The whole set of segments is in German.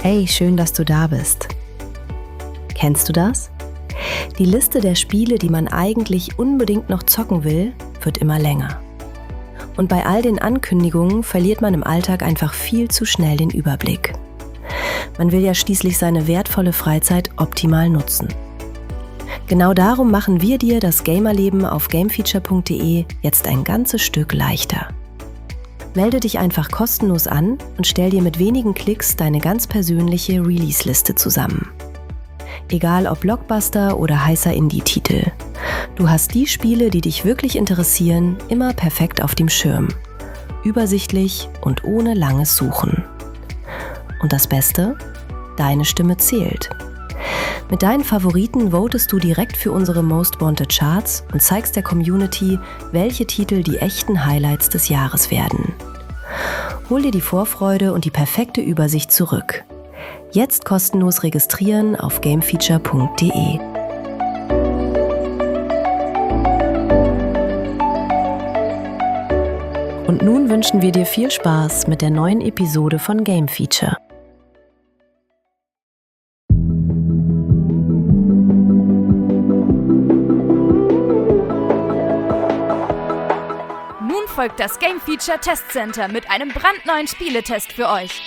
Hey, schön, dass du da bist. Kennst du das? Die Liste der Spiele, die man eigentlich unbedingt noch zocken will, wird immer länger. Und bei all den Ankündigungen verliert man im Alltag einfach viel zu schnell den Überblick. Man will ja schließlich seine wertvolle Freizeit optimal nutzen. Genau darum machen wir dir das Gamerleben auf gamefeature.de jetzt ein ganzes Stück leichter. Melde dich einfach kostenlos an und stell dir mit wenigen Klicks deine ganz persönliche Release-Liste zusammen. Egal ob Blockbuster oder heißer Indie-Titel. Du hast die Spiele, die dich wirklich interessieren, immer perfekt auf dem Schirm. Übersichtlich und ohne langes Suchen. Und das Beste? Deine Stimme zählt. Mit deinen Favoriten votest du direkt für unsere Most Wanted Charts und zeigst der Community, welche Titel die echten Highlights des Jahres werden. Hol dir die Vorfreude und die perfekte Übersicht zurück. Jetzt kostenlos registrieren auf gamefeature.de. Und nun wünschen wir dir viel Spaß mit der neuen Episode von Game Feature. Nun folgt das Game Feature Test Center mit einem brandneuen Spieletest für euch.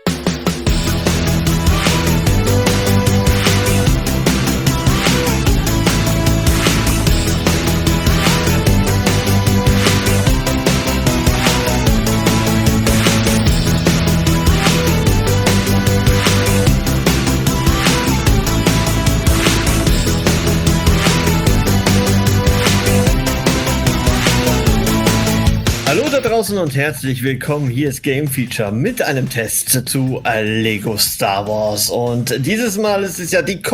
Hallo da draußen und herzlich willkommen. Hier ist Game Feature mit einem Test zu Lego Star Wars. Und dieses Mal ist es ja die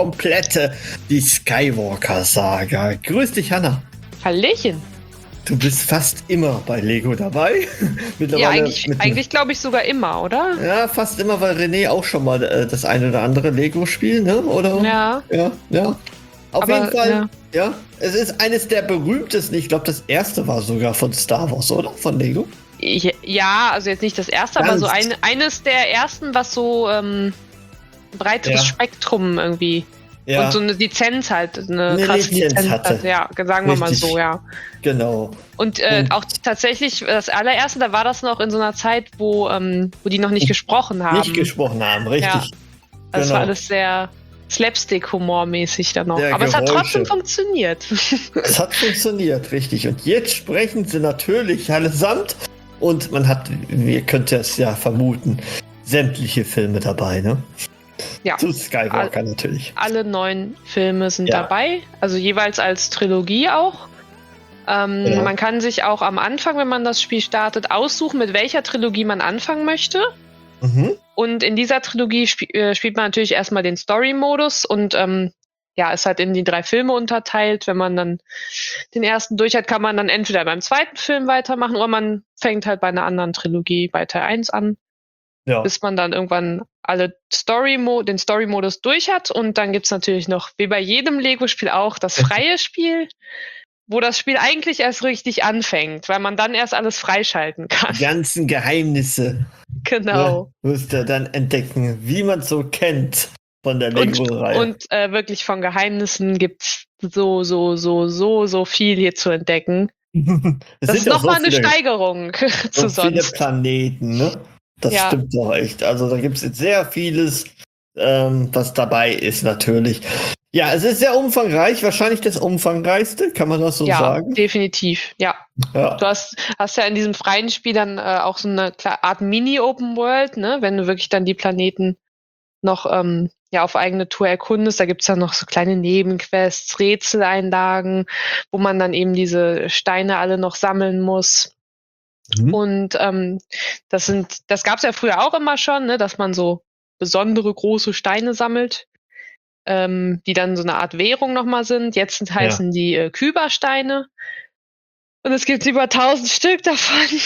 Skywalker-Saga. Grüß dich, Hanna. Hallöchen. Du bist fast immer bei Lego dabei. Mittlerweile Ja, eigentlich glaube ich sogar immer, oder? Ja, fast immer, weil René auch schon mal das eine oder andere Lego-Spiel, ne? Oder? Ja. Ja. Auf Aber, jeden Fall, ja. Es ist eines der berühmtesten, ich glaube, das erste war sogar von Star Wars, oder? Von Lego? Ja, also jetzt nicht das erste, aber so eines der ersten, was so ein breiteres Spektrum irgendwie und so eine Lizenz halt, eine krasse Lizenz hatte. Ja, sagen wir mal so, ja. Genau. Und auch tatsächlich, das allererste, da war das noch in so einer Zeit, wo die noch nicht gesprochen haben. Nicht gesprochen haben, richtig. Ja. Das war alles sehr Slapstick-Humor-mäßig dann noch. Aber es hat trotzdem funktioniert. Es hat funktioniert, richtig. Und jetzt sprechen sie natürlich allesamt. Und ihr könnt es ja vermuten, sämtliche Filme dabei, ne? Ja. Zu Skywalker natürlich. Alle 9 Filme sind dabei, also jeweils als Trilogie auch. Man kann sich auch am Anfang, wenn man das Spiel startet, aussuchen, mit welcher Trilogie man anfangen möchte. Mhm. Und in dieser Trilogie spielt man natürlich erstmal den Story-Modus und ist halt in die 3 Filme unterteilt. Wenn man dann den ersten durch hat, kann man dann entweder beim zweiten Film weitermachen oder man fängt halt bei einer anderen Trilogie bei Teil 1 an, bis man dann irgendwann den Story-Modus durch hat. Und dann gibt's natürlich noch, wie bei jedem Lego-Spiel auch, das freie Spiel, wo das Spiel eigentlich erst richtig anfängt, weil man dann erst alles freischalten kann. Die ganzen Geheimnisse. Genau. Müsst ihr dann entdecken, wie man so kennt von der Lego-Reihe. Und wirklich von Geheimnissen gibt's so viel hier zu entdecken. Das ist nochmal eine Steigerung zu sonst. Viele Planeten, ne? Das stimmt doch echt. Also da gibt es sehr vieles, was dabei ist natürlich. Ja, es ist sehr umfangreich, wahrscheinlich das umfangreichste, kann man das so sagen? Ja, definitiv, ja. Du hast ja in diesem freien Spiel dann auch so eine Art Mini-Open World, ne? Wenn du wirklich dann die Planeten noch auf eigene Tour erkundest. Da gibt's dann noch so kleine Nebenquests, Rätseleinlagen, wo man dann eben diese Steine alle noch sammeln muss. Mhm. Und das gab's ja früher auch immer schon, ne? Dass man so besondere große Steine sammelt, die dann so eine Art Währung nochmal sind. Jetzt heißen die Kybersteine. Und es gibt über 1000 Stück davon.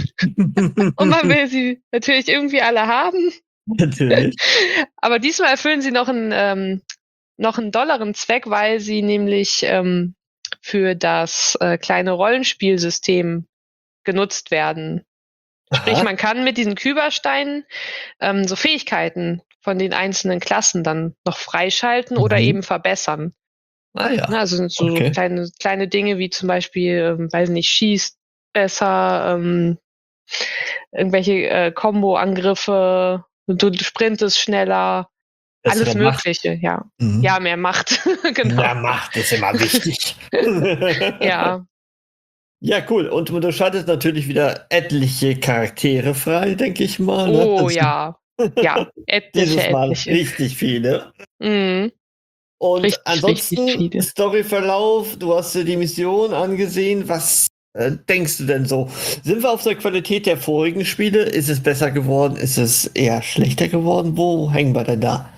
Und man will sie natürlich irgendwie alle haben. Natürlich. Aber diesmal erfüllen sie noch einen dolleren Zweck, weil sie nämlich für das kleine Rollenspielsystem genutzt werden. Sprich, man kann mit diesen Kybersteinen so Fähigkeiten von den einzelnen Klassen dann noch freischalten oder eben verbessern. Ah ja. Also so kleine Dinge wie zum Beispiel, weiß nicht, schießt besser, irgendwelche Combo-Angriffe, du sprintest schneller, alles Mögliche, ja. Ja, mehr Macht, genau. Mehr Macht ist immer wichtig. Ja. Ja, cool. Und du schaltest natürlich wieder etliche Charaktere frei, denke ich mal. Oh ja. Ja, Dieses Mal richtig viele. Mhm. Und richtig, ansonsten, richtig Storyverlauf, du hast dir die Mission angesehen. Was denkst du denn so? Sind wir auf der Qualität der vorigen Spiele? Ist es besser geworden? Ist es eher schlechter geworden? Wo hängen wir denn da?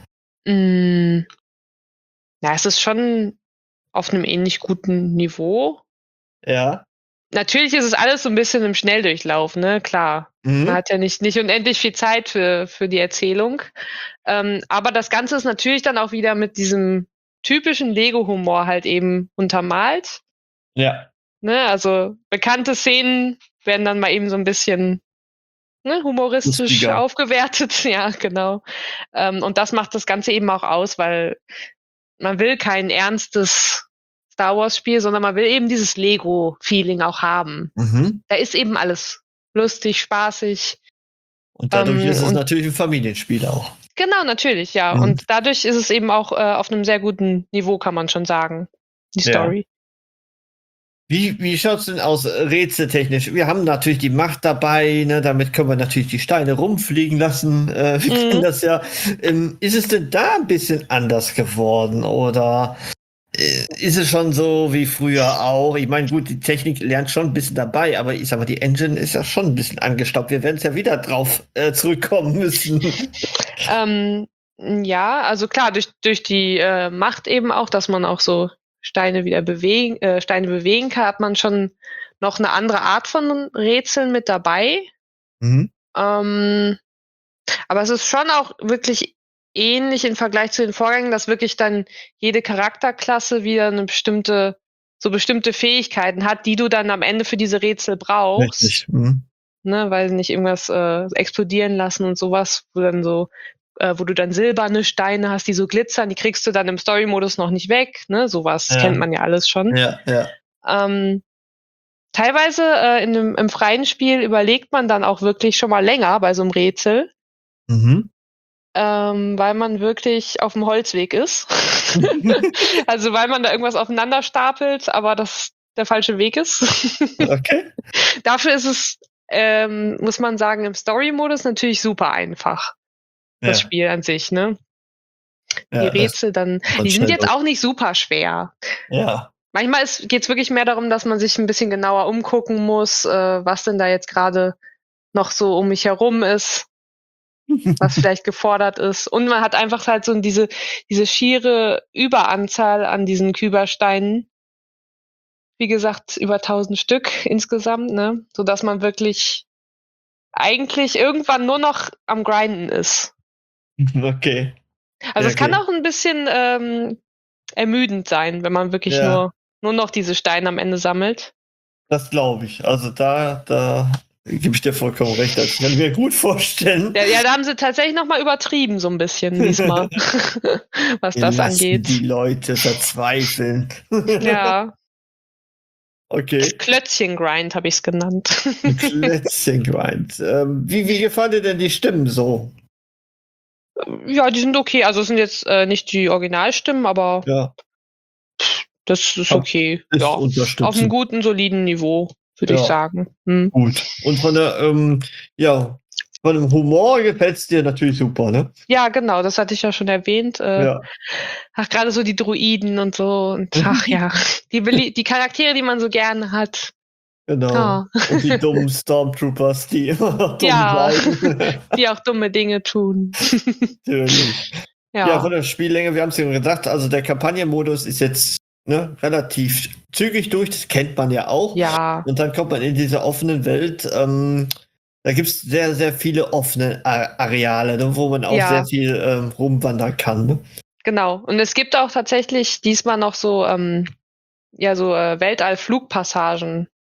Ja, es ist schon auf einem ähnlich guten Niveau. Ja. Natürlich ist es alles so ein bisschen im Schnelldurchlauf, ne? Klar. Man hat ja nicht unendlich viel Zeit für die Erzählung. Aber das Ganze ist natürlich dann auch wieder mit diesem typischen Lego-Humor halt eben untermalt. Ja. Ne? Also bekannte Szenen werden dann mal eben so ein bisschen humoristisch lustiger aufgewertet. Ja, genau. Und das macht das Ganze eben auch aus, weil man will kein ernstes Star Wars Spiel, sondern man will eben dieses Lego-Feeling auch haben. Da ist eben alles lustig, spaßig. Und dadurch ist es natürlich ein Familienspiel auch. Genau, natürlich, ja. Und dadurch ist es eben auch auf einem sehr guten Niveau, kann man schon sagen, die Story. Wie schaut's denn aus rätseltechnisch? Wir haben natürlich die Macht dabei, ne? Damit können wir natürlich die Steine rumfliegen lassen. Wir kennen das ja. Ist es denn da ein bisschen anders geworden oder ist es schon so wie früher auch? Ich meine, gut, die Technik lernt schon ein bisschen dabei, aber ich sag mal, die Engine ist ja schon ein bisschen angestaubt. Wir werden es ja wieder drauf zurückkommen müssen. Ja, also klar, durch die Macht eben auch, dass man auch so Steine bewegen kann, hat man schon noch eine andere Art von Rätseln mit dabei. Aber es ist schon auch wirklich ähnlich im Vergleich zu den Vorgängen, dass wirklich dann jede Charakterklasse wieder bestimmte Fähigkeiten hat, die du dann am Ende für diese Rätsel brauchst. Richtig. Ne, weil nicht irgendwas explodieren lassen und sowas, wo du dann silberne Steine hast, die so glitzern, die kriegst du dann im Story-Modus noch nicht weg. Ne, sowas kennt man ja alles schon. Ja. Teilweise im freien Spiel überlegt man dann auch wirklich schon mal länger bei so einem Rätsel. Weil man wirklich auf dem Holzweg ist. Also weil man da irgendwas aufeinander stapelt, aber das der falsche Weg ist. Okay. Dafür ist es, muss man sagen, im Story-Modus natürlich super einfach. Das Spiel an sich, ne? Die Rätsel dann, die sind jetzt auch nicht super schwer. Ja. Manchmal geht es wirklich mehr darum, dass man sich ein bisschen genauer umgucken muss, was denn da jetzt gerade noch so um mich herum ist. Was vielleicht gefordert ist. Und man hat einfach halt so diese schiere Überanzahl an diesen Kybersteinen. Wie gesagt, über 1000 Stück insgesamt, ne? Sodass man wirklich eigentlich irgendwann nur noch am Grinden ist. Okay. Also es kann auch ein bisschen ermüdend sein, wenn man wirklich nur noch diese Steine am Ende sammelt. Das glaube ich. Also da gebe ich dir vollkommen recht. Das kann ich mir gut vorstellen. Ja, da haben sie tatsächlich nochmal übertrieben, so ein bisschen diesmal, was das angeht. Die Leute verzweifeln. Ja. Okay. Klötzchen-Grind habe ich es genannt. Klötzchen-Grind. Wie gefallen dir denn die Stimmen so? Ja, die sind okay. Also es sind jetzt nicht die Originalstimmen, aber das ist okay. Ist auf einem guten, soliden Niveau, würde ich sagen. Gut. Und von dem Humor gefällt es dir natürlich super, ne? Ja, genau, das hatte ich ja schon erwähnt. Gerade so die Druiden und so. Und die Charaktere, die man so gerne hat. Genau. Und die dummen Stormtroopers, die immer noch dumm bleiben. Die auch dumme Dinge tun. Natürlich. Ja, von der Spiellänge, wir haben es ja gesagt, also der Kampagnenmodus ist jetzt relativ zügig durch, das kennt man ja auch. Ja. Und dann kommt man in diese offenen Welt. Da gibt es sehr, sehr viele offene Areale, wo man auch sehr viel rumwandern kann. Ne? Genau. Und es gibt auch tatsächlich diesmal noch so Weltallflugpassagen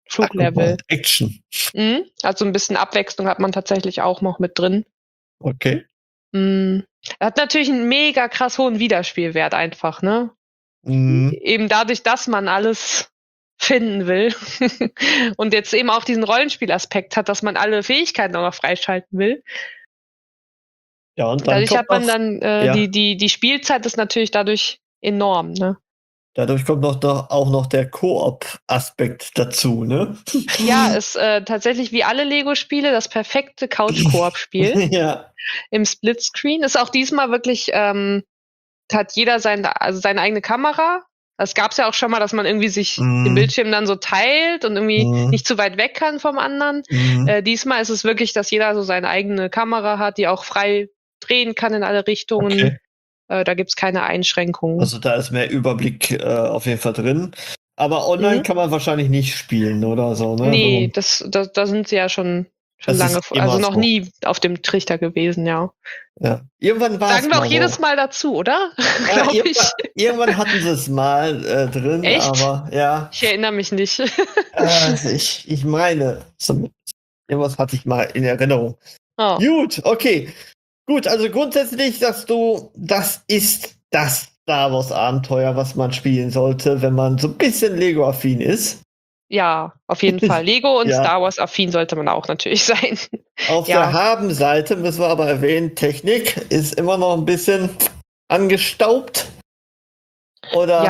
Fluglevel. Action. Also ein bisschen Abwechslung hat man tatsächlich auch noch mit drin. Okay. Hat natürlich einen mega krass hohen Wiederspielwert einfach, ne? Eben dadurch, dass man alles finden will und jetzt eben auch diesen Rollenspielaspekt hat, dass man alle Fähigkeiten auch noch freischalten will. Ja, und dann dadurch hat man dann die Spielzeit ist natürlich dadurch enorm, ne? Dadurch kommt auch noch der Koop-Aspekt dazu, ne? Ja, ist tatsächlich wie alle Lego-Spiele das perfekte Couch-Koop-Spiel. Ja. Im Splitscreen. Ist auch diesmal wirklich, hat jeder seine eigene Kamera. Das gab's ja auch schon mal, dass man irgendwie sich den Bildschirm dann so teilt und irgendwie nicht zu weit weg kann vom anderen. Diesmal ist es wirklich, dass jeder so seine eigene Kamera hat, die auch frei drehen kann in alle Richtungen. Okay. Da gibt's keine Einschränkungen. Also da ist mehr Überblick auf jeden Fall drin. Aber online kann man wahrscheinlich nicht spielen oder so, ne? Nee, da sind sie ja schon lange vor. Also noch nie auf dem Trichter gewesen, ja. Ja. Irgendwann war Sagen wir auch jedes Mal dazu, oder? Ja, irgendwann hatten sie es mal drin, echt? Aber ja. Ich erinnere mich nicht. Ich meine, irgendwas hatte ich mal in Erinnerung. Oh. Gut, okay. Gut, also grundsätzlich sagst du, das ist das Star Wars Abenteuer, was man spielen sollte, wenn man so ein bisschen Lego-affin ist. Ja, auf jeden Fall. Lego und Star Wars affin sollte man auch natürlich sein. Auf der Haben-Seite müssen wir aber erwähnen, Technik ist immer noch ein bisschen angestaubt. Oder?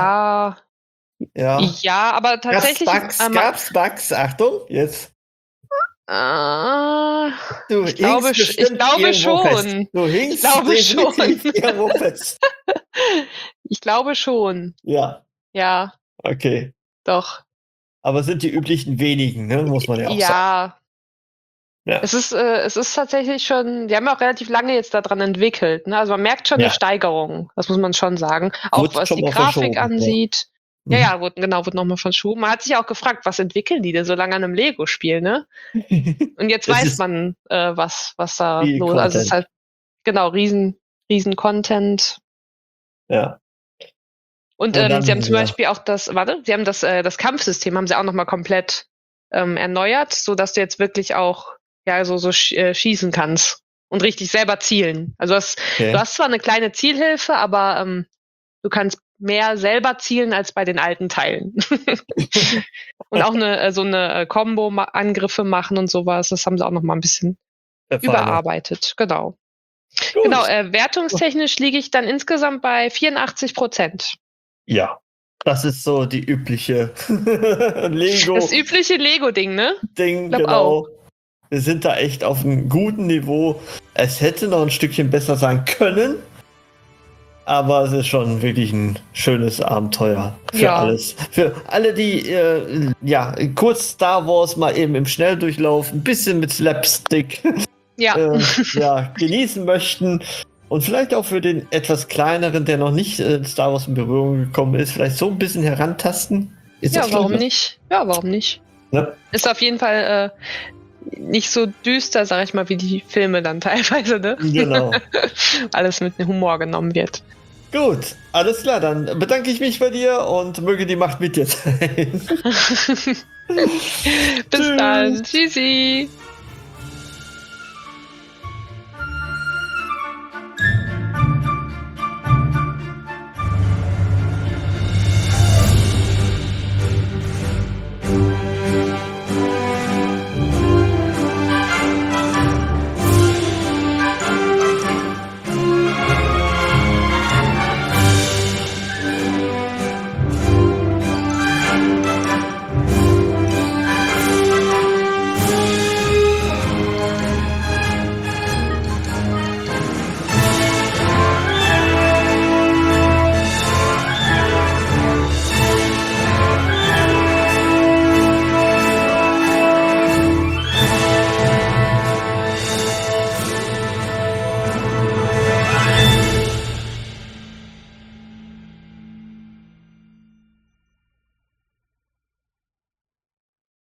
Ja, aber tatsächlich. Gab's Bugs? Achtung, jetzt. Ich glaube schon. Du hinkst irgendwo fest. Ich glaube schon. Ja. Ja. Okay. Doch. Aber es sind die üblichen wenigen, ne? Muss man ja auch sagen. Ja. Es ist tatsächlich schon, die haben ja auch relativ lange jetzt daran entwickelt, ne? Also man merkt schon eine Steigerung, das muss man schon sagen. Auch was die Grafik ansieht. Ja, wurde nochmal verschoben. Man hat sich auch gefragt, was entwickeln die denn so lange an einem Lego-Spiel, ne? Und jetzt weiß man, was da los ist. Also es ist halt, riesen Content. Ja. Und sie haben zum Beispiel auch das Kampfsystem haben sie auch nochmal komplett erneuert, sodass du jetzt wirklich auch so schießen kannst und richtig selber zielen. Also du hast zwar eine kleine Zielhilfe, aber du kannst mehr selber zielen als bei den alten Teilen. Und auch so eine Combo-Angriffe machen und sowas, das haben sie auch noch mal ein bisschen überarbeitet. Genau. Gut. Genau, wertungstechnisch liege ich dann insgesamt bei 84%. Ja, das ist so die übliche Lego. Das übliche Lego-Ding, ne? Genau. Auch. Wir sind da echt auf einem guten Niveau. Es hätte noch ein Stückchen besser sein können. Aber es ist schon wirklich ein schönes Abenteuer für alles. Für alle, die kurz Star Wars mal eben im Schnelldurchlauf ein bisschen mit Slapstick genießen möchten. Und vielleicht auch für den etwas kleineren, der noch nicht in Star Wars in Berührung gekommen ist, vielleicht so ein bisschen herantasten. Warum nicht? Ja, warum nicht? Ja. Ist auf jeden Fall nicht so düster, sag ich mal, wie die Filme dann teilweise, ne? Genau. Alles mit Humor genommen wird. Gut, alles klar, dann bedanke ich mich bei dir und möge die Macht mit dir sein. Bis dann. Tschüssi.